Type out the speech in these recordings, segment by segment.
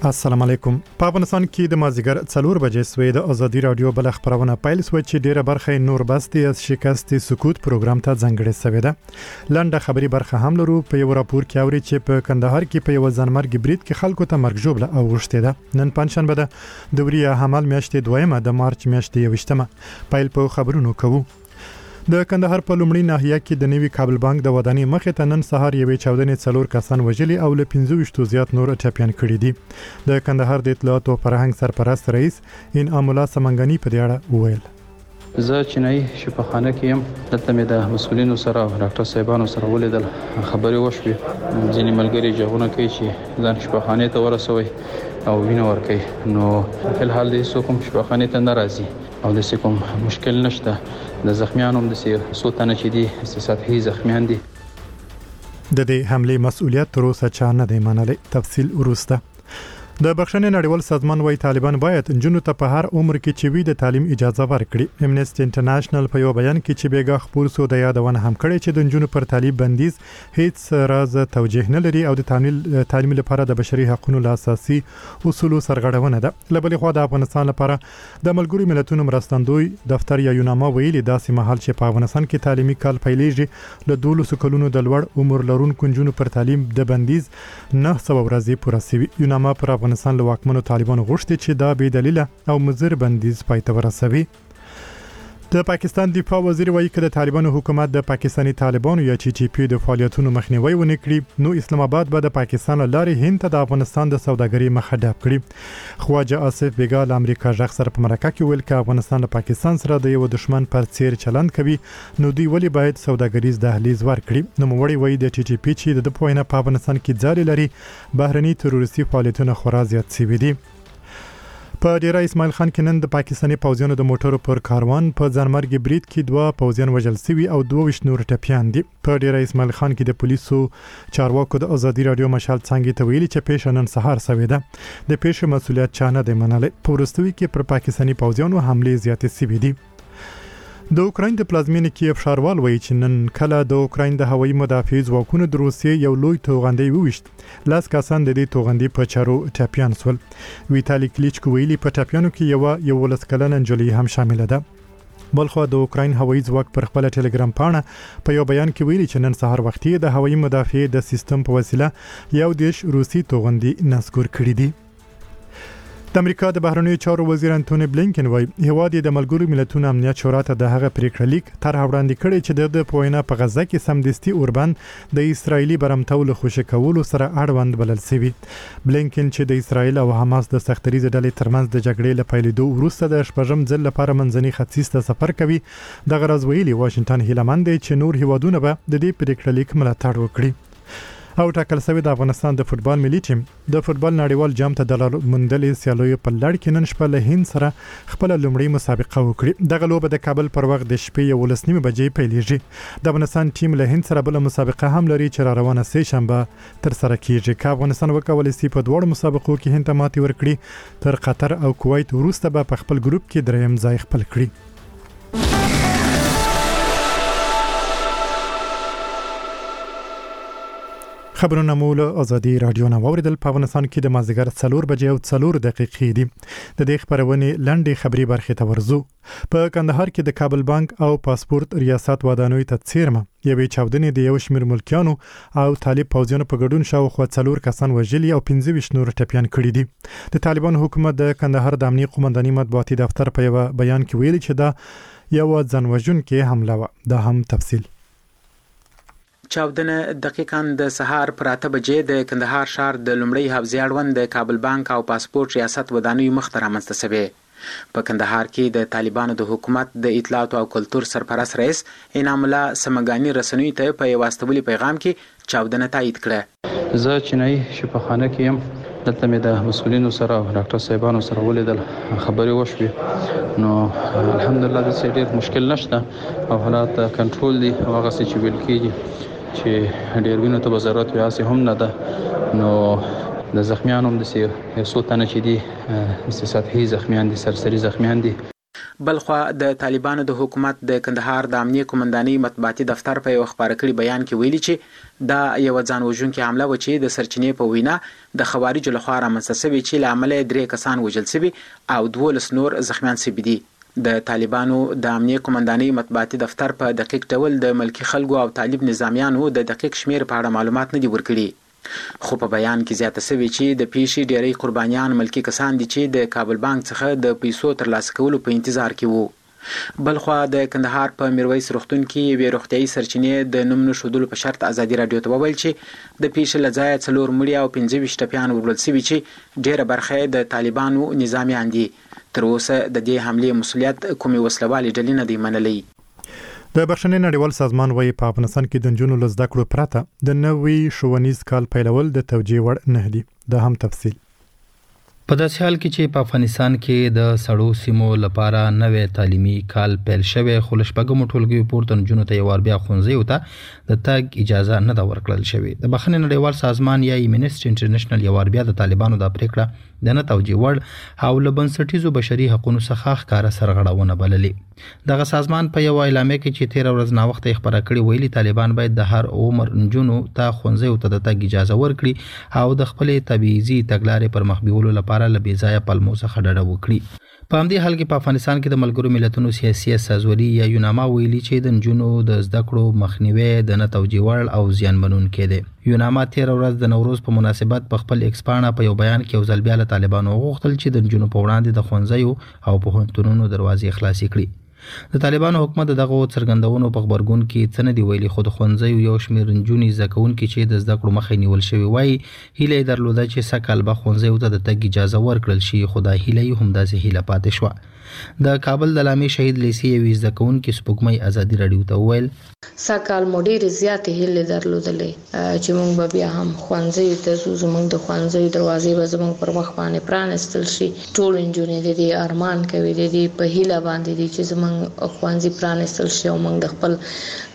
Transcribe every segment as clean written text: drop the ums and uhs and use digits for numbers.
السلام علیکم. په افغانستان کې د مازیګر 4 بجې سوی د ازادي رادیو بل خبرونه پیل سو چې ډیره برخه نور بستي از شکست سکوت پروګرام ته ځنګړې سوی ده. لنډه خبري برخه هم لرو. په یو راپور کې اوري چې په کندهار کې په یو ځانمرګ برید کې خلکو ته مرګ ژوبله او غشته ده. نن پنځشنبه ده د وریا حمل میاشتې دویمه د مارچ میاشتې 28مه پیل په خبرونو کوو. د کندهار په لومړی ناحیه کې د نوي کابل بانک د ودانۍ مخې ته نن سهار یوې چاودنې 4 کسان وژلي او له 25 زیات نور ټپيان کړي دي. د کندهار د اطلاعات او فرهنګ سرپرست رئیس انعام الله سمنګانی په دې اړه وویل. زه چینای شفاخانه کې يم. دلته مې د مسولینو سره ډاکټر صاحبانو سره ولیدل. خبرې وشوي ځینې ملګري جوړونه کوي چې ځان شفاخانه ته ورسوي او وینه ورکوي. نو په حال دې څوک شفاخانه ته ناراضي او د کوم مشکل نشته. د زخمیانو هم د سوتنه چې دي سطحي زخمیان دي. د دې حمله مسؤلیت تر اوسه چا نه دی منلی. تفصیل وروسته. د بخښنې نړیوال سازمان وايي طالبان باید جنونو ته په هر عمر کې چې وي د تعلیم اجازه ورکړي. امنیسټي انټرنیشنل په یو بیان کې چې بیګا خبر سو د یادونه هم کړي چې د جنونو پر تعلیم بندیز هیڅ راز توجیه نه لري او د تعلیم لپاره د بشري حقوقو له اساسي اصولو سرغړونه ده. لبلې خو د افغانستان لپاره د ملګرو ملتونو مرستندوی دفتر یا یوناما ویلي داسې مهال چې په افغانستان کې تعلیمي کال پیلېږي له 12 کلونو د لوړ عمر لرونکو جنونو پر تعلیم د بندیز 900 ورځې پوره شوی. یوناما پر افغانستان له واکمنو طالبانو غوښتي چې دا بې دلیله او مضر بندیز پای ته ورسوي. د پاکستان دفاع وزیر وایي چې د طالبانو حکومت د پاکستاني طالبانو یا چې پی د فعالیتونو مخنیوي ونه کړي نو اسلام آباد به د پاکستان لارې هند ته د افغانستان د سوداګرۍ مخه ډب کړي. خواجه آصف بیګا د امریکا ځخ سره په مرکه کې ویل چې افغانستان له پاکستان سره د یو دشمن پر څیر چلند کوي نو دوی ولی باید سوداګریز دهلیز ورکړي. نو موړي وایي د ټي پی چې د پوینه په افغانستان کې ځای لري بهرني تروریستي فعالیتونه خورا زیات شوي دي. په ډیره اسماعیل خان کې نن د پاکستاني پوځیانو د موټرو پر کاروان په ځانمرګ برید کې 2 پوځیان وژل شوي او 22 نور ټپيان دي. په ډیره اسماعیل خان کې د پولیسو چارواکو د ازادي رادیو مشال څنګه ته ویلي چې پیښه نن سهار شوې ده. د پیښې مسؤلیت چا نه دی منلی. په وروستوي کې پر پاکستاني پوځیانو حمله زیاتې شوې دي. د اوکراین د پلازمینې کیف ښاروال وایي چې نن کله د اوکراین د هوایي مدافع ځواکونو د روسیې یو لوی توغندی وویشت. لاس کسان د دې توغندي په چارو ټپيان سول. ویتالي کلیچکو ویلي په ټپيانو کې یو ولسکلن انجلي هم شامل ده. بلخو د اوکراین هوایي ځواک پر خپل ټلګرام پاڼه په یو بیان کې ویلي چې نن سهار وختي د هوایي مدافع د سیستم په وسیله یو دیش روسي توغندي نسکور کړی دي. د امریکا د بهرنیو چارو وزیر انټونی بلینکن وایي هیواد د ملګرو ملتونو امنیت شورا ته د هغه پریکړه لیک طرح وړاندې کړي چې د پوینه په غزه کې سمدستي اوربند د اسرایلی برمتولو خوشی کولو سره اړوند بلل شوی. بلینکن چې د اسرایل او حماس د سختریزه ډلې ترمنځ د جګړې له پیلېدو وروسته د شپږم ځل لپاره منځني ختیځ ته سفر کوي د غرض ویلي واشنگټن هیلمند دی چې نور هیوادونه به د دې پریکړه لیک ملاتړ وکړي. او ټاکل شوی د افغانستان د فوتبال ملي ټیم د فوتبال نړیوال جام ته د مندلې سیالیو په لړ کې نن شپه له هند سره خپل لومړی مسابقه وکړي. دغه لوبه د کابل پر وخت د شپې 11:30 بجې پیلېږي. د افغانستان ټیم له هند سره بل مسابقه هم لري چې را روانه سه شنبه تر سره کیږي. که افغانستان وکولای شي په دوه مسابقو کې هند ته ماتې ورکړي تر قطر او کویت وروسته به په خپل ګروپ کې دریم ځای خپل کړي. خبرونه مول ازادي رادیو نه اوریدل. په افغانستان کې د مازیګر 4 بجې او 4 دقیقې دي. د دې خبرونه لنډې خبري برخه ته ورزو. په کندهار کې د کابل بانک او پاسپورت ریاست ودانوي ته څیرمه یوې چاودنې د یو شمېر ملکیانو او طالب پوځیانو په ګډون شاوخوا 4 کسان وژلي او 25 نور ټپيان کړي دي. د طالبان حکومت د کندهار د امنیت قومندانۍ مطبوعاتي دفتر په یو بیان کې ویلي چې دا یو ځانوژونکې حمله و. دا هم تفصیل. چاودنه دقیقاً د سهار پر 8 بجې د کندهار ښار د لومړی حوزې اړوند د کابل بانک او پاسپورت ریاست ودانۍ مخ ته رامنځته شوې. په کندهار کې د طالبانو د حکومت د اطلاعات او کلتور سرپرست رئیس انعام الله سمنګانی رسنیو ته په یو واستولي پیغام کې چاودنه تایید کړه. زه چینای شفاخانه کې يم. دلته مې د مسولینو سره ډاکټر صاحبانو سره ولیدل. خبرې وشوي نو الحمدلله د ډېر مشکل نشته او حالات کنټرول دي. هغه څه چې ویل کېږي چې ډېر وینو ته ضرورت ویاسي هم نه ده. نو د زخمیانو هم د سوتنه چې دي سطحي زخمیان دي سرسري زخمیان دي. بلخوا د طالبانو د حکومت د کندهار د امنیه قومندانۍ مطبوعاتي دفتر په یو خبري کړي بیان کې ویلي چې دا یو ځان وژونکې حمله و چې د سرچینې په وینا د خوارجو لخوا رامنځته شوې چې له امله 3 کسان وژل شوي او 12 نور زخمیان شوي دي. د طالبانو د امنیه قومندانۍ مطبوعاتي دفتر په دقیق ډول د ملکی خلکو او طالب نظامیانو د دقیق شمیر په اړه معلومات نه دي ورکړي. خو په بیان کې زیاته شوې چې د پیښې ډېری قربانیان ملکی کسان دي چې د کابل بانک څخه د پیسو ترلاسه کولو په انتظار کې وو. بلخوا د کندهار په میرویس روغتون کې یوې روغتیایي سرچینې د نوم نښودلو په شرط ازادي راډیو ته وویل چې د پیښې له ځایه 4 مړي او 15 ټپیان وژل شوي چې ډېره برخه د طالبانو نظامیان دي. تر اوسه د دې حملې مسؤلیت کومې وسلوالې ډلې نه دی منلی. د بخښنې نړیوال سازمان وايي په افغانستان کې د نجونو له زده کړو پرته د نوي ښوونیز کال پیلول د توجیه وړ نه دي. دا هم تفصیل په داسې حال کې چې په افغانستان کې د سړو سیمو لپاره نوې تعلیمي کال پیل شوی خو له شپږمو ټولګیو پورته نجونو ته یو وار بیا ښوونځیو ته د تګ اجازه نه ده ورکړل شوې. د بخښنې نړیوال سازمان یا ایمنسټي انټرنیشنل یو وار بیا د طالبانو د پریکړه د نه توجیه وړ او له بنسټیزو بشري حقوقو څخه ښکاره سرغړونه بللې. دغه سازمان په یو اعلامیه کې چې 13 ورځې نه وخت خبره کړې ویلي طالبان باید د هر عمر نجونو ته ښوونځیو ته د تګ اجازه ورکړي او د خپلې تبعیضي تګلارې پر مخ بیولو لپاره له بې ځایه پلمو څخه ډډه وکړي. په همدې حال کې په افغانستان کې د ملګرو ملتونو سیاسي استازوري یا یوناما ویلي چې د نجونو د زده کړو مخنیوي د نه توجیه وړ او زیانمنونکی دی. یوناما 13 ورځ د نوروز په مناسبت په خپل ایکس پاڼه په یو بیان کې یو ځل بیا له طالبانو وغوښتل چې د نجونو په وړاندې د ښوونځیو او پوهنتونونو دروازې خلاصې کړي. د طالبانو حکومت دغه څرګندونو په خبرګون کې څه نه دی ویلي خو د ښوونځیو یو شمېر نجونې زده کوونکي چې د زده کړو مخه نیول شوی وایي هیله یې درلوده چې سږکال به ښوونځیو ته د تګ اجازه ورکړل شي خو دا هیله یې همداسې هیله پاتې شوه. د کابل د لامي شهید لیسې یوې زده کوونکي سپوږمۍ ازادي راډیو ته وویل سږکال مو ډېرې زیاتې هیلې درلودلې چې موږ به بیا هم ښوونځیو ته ځو. زموږ د ښوونځیو دروازې به زموږ پر مخ باندې پرانیستل شي. ټول نجونې د دې ارمان کوي د دې په هیله باندې دي چې زموږ ښوونځي پرانیستل شي او موږ د خپل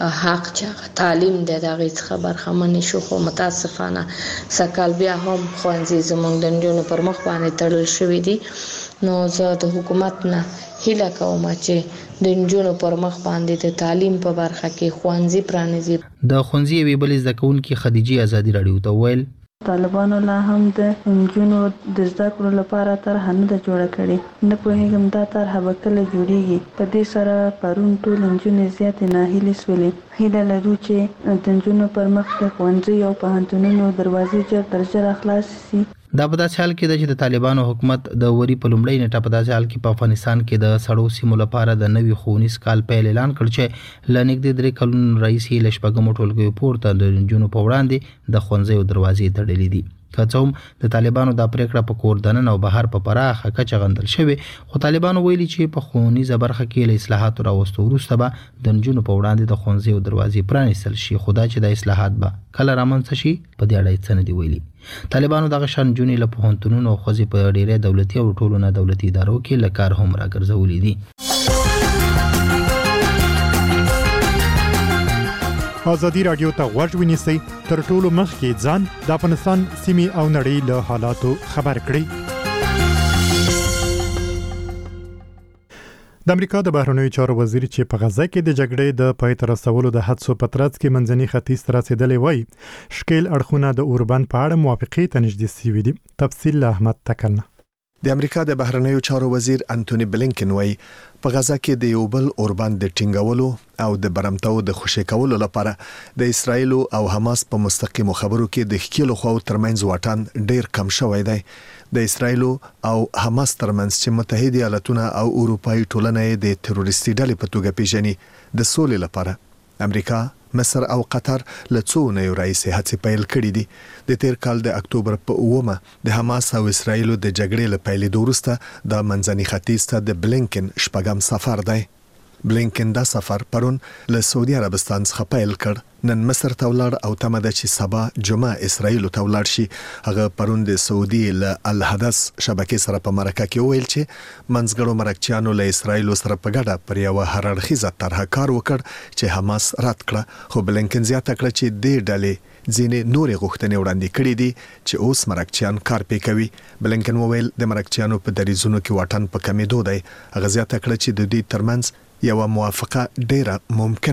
حق چې تعلیم دی د هغې څخه برخمن شو. خو متاسفانه سږکال بیا هم ښوونځي زموږ د نجونو پر مخ باندې تړل شوي دي. نو زه د حکومت نه هیله کوم چې د نجونو پر مخ باندې د تعلیم په برخه کې ښوونځي پرانیزي. د ښوونځي یوې بلې زده کوونکي خدیجې ازادي راډیو ته وویل طالبانو لا هم د نجونو د زده کړو لپاره طرحه نه ده جوړه کړې. نه پوهېږم دا طرحه به کله جوړیږي. په دې سره پرون ټول نجونې زیاتې ناهیلې شولې. هیله لرو چې د نجونو پر مخ د ښوونځي او پوهنتونونو دروازې ژر تر ژره خلاصې سي. دا په داسې حال کې ده چې د طالبانو حکومت د وري په لومړۍ نیټه په داسې حال کې په افغانستان کې د سړو سیمو لپاره د نوي ښوونیز کال پیل اعلان کړ چې له نږدې 3 کلونو راهیسې له شپږمو ټولګیو پورته د نجونو په وړاندې د ښوونځیو دروازې تړلې دي. که څه هم د طالبانو دا پریکړه په کور دننه او بهر په پراخه کچه غندل شوې خو طالبانو ویلي چې په ښوونیزه برخه کې له اصلاحاتو راوستو وروسته به د نجونو په وړاندې د ښوونځیو دروازې پرانیستل شي. خو دا چې د اصلاحات به کله رامنځته شي په دې اړه یې څه نه دي ویلي. طالبانو دغه شان نجونې له پوهنتونونو او ښځې په ډېری دولتي او ټولو نه دولتي ادارو کې له کار هم راګرځولي دي. ازادي راډیو ته غوږ ونیسئ تر ټولو مخکې ځان د افغانستان سیمې او نړۍ له حالاتو خبر کړئ. د امریکا د بهرنیو چارو وزیر چې په غزه کې د جګړې د پای ته رسولو د هڅو په ترڅ کې منځني ختیځ ته رسیدلی وایي شکیل اړخونه د اوربند په اړه موافقې ته نږدې شوي دي. تفصیل له احمد تکلنه. د امریکا د بهرنیو چارو وزیر انټونی بلینکن وایي په غزه کې د یو بل اوربند د ټینګولو او د برمتو د خوشی کولو لپاره د اسرایل او حماس په مستقیمو خبرو کې د ښکیلو خواو ترمنځ واټن ډیر کم شوی دی. د اسرایل او حماس ترمنځ چې متحده ایالاتونه او اروپאי ټولنه د تروریستي ډلې په توګه پیژني د سولې لپاره امریکا، مصر او قطر له څو نه راځي هڅې پیل کړې دي. د تیر کال د اکتوبر په 9 د حماس او اسرایل د جګړې له پیلېدو وروسته د منځني ختیځ ته د بلینکن شپږم سفر دی. بلینکن دا سفر پرون له سعودي عربستان څخه پیل کړ. نن مصر ته ولاړ او تمه ده چې سبا جمعه اسرائیل ته ولاړ شي. هغه پرون د سعودي له الحدث شبکې سره په مرکه کې ویل چې منځګړو مرکچیانو له اسرائیل سره په ګډه پر یو هررخیزه طرحه کار وکړ چې حماس رد کړه. خو بلینکن زیاته کړه چې د ډلې ځینې نورې غوښتنې وړاندې کړې دي چې اوس مرکچیان کار پې کوي. بلینکن وویل د مرکچیانو په دریځونو کې واټن په کمېدو دی. هغه زیاته کړه چې د دوی ترمنځ یو موافقه ډیره ممکن